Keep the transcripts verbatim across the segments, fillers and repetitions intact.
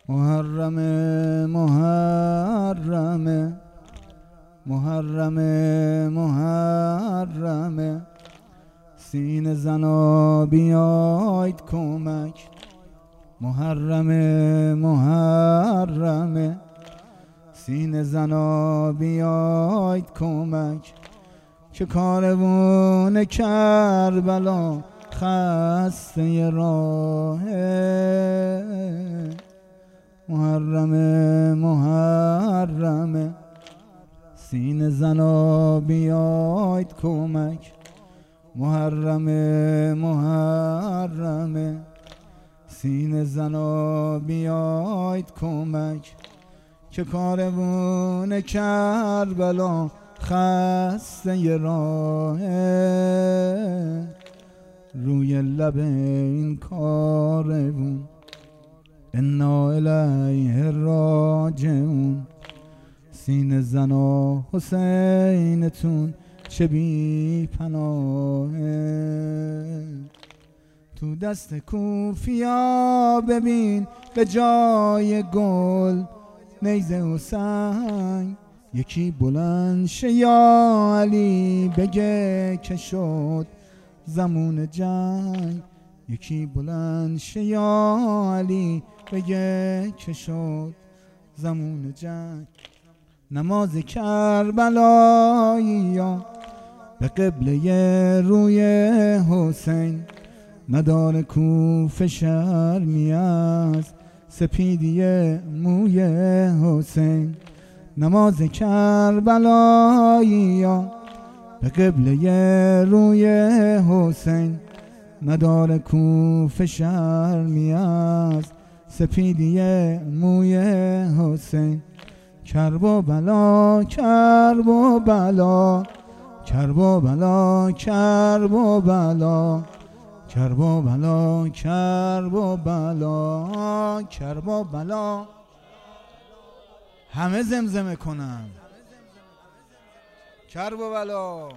محرم محرم محرم محرم سینه زنا بیاید کمک. محرم محرم سینه زنا بیاید کمک، که کاروان کربلا خسته راهه. محرم محرم سینه زنا بیاید کمک. محرم محرم سینه زنا بیاید کمک، که کاروان کربلا خسته راهه. روی لب این کاروان انا الیه راجعون. سینه زنا حسینتون چه بی پناهه. تو دست کوفیا ببین به جای گل نیزه و سنگ. یکی بلند شه یا علی بگه که شد زمون جنگ. یکی بلند شه یا علی بگه که شد زمون جنگ. نماز کربلایی یا به قبله روی حسین. نداره کوفه شرمی از سپیدی موی حسین. نماز کربلایی یا به قبله روی حسین. نداره کوفه شرمی از سپیدی موی حسین. کرب و بلا کرب و بلا کرب و بلا کرب و بلا کرب و بلا کرب و بلا کرب و بلا. همه زمزمه کنن کرب و بلا.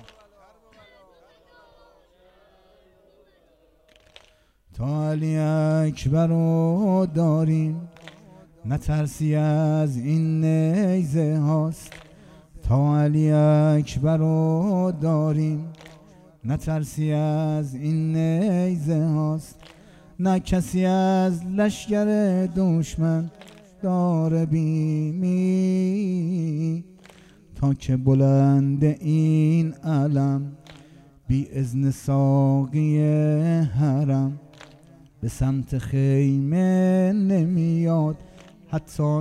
تا علی اکبر رو داریم نترسی از این نیزه هاست. تا علی اکبر رو داریم نترسی از این نیزه هاست. نه کسی از لشکر دشمن داره بیمی. تا که بلند این علم بی اذن ساقی حرم. به سمت خیمه نمیاد حتی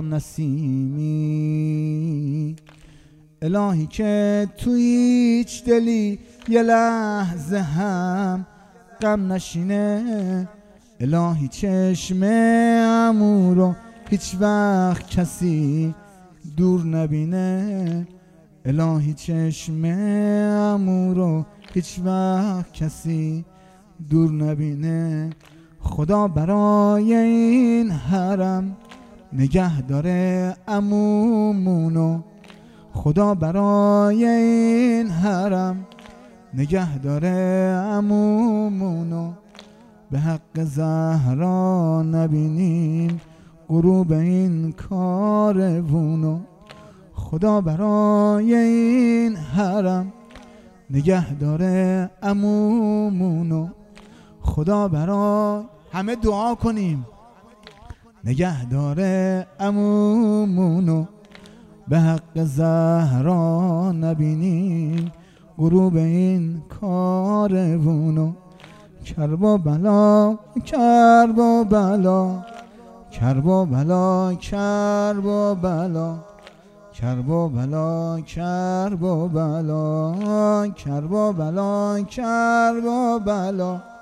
نسیمی. الهی که تو هیچ دلی یه لحظه هم غم نشینه. الهی چشم عمو رو هیچ وقت کسی دور نبینه. الهی چشم عمو رو هیچ وقت کسی دور نبینه. خدا برای این حرم نگه داره عمومونو. خدا برای این حرم نگه داره عمومونو. به حق زهرا نبینیم غروب این کاروونو. خدا برای این حرم نگه داره عمومونو. خدا برای همه دعا کنیم نگه داره عمومونو. به حق زهرا نبینیم غروب این کاروونو. کرب و بلا کرب و بلا کرب و بلا کرب و بلا کرب و بلا کرب و بلا کرب و بلا کرب و بلا.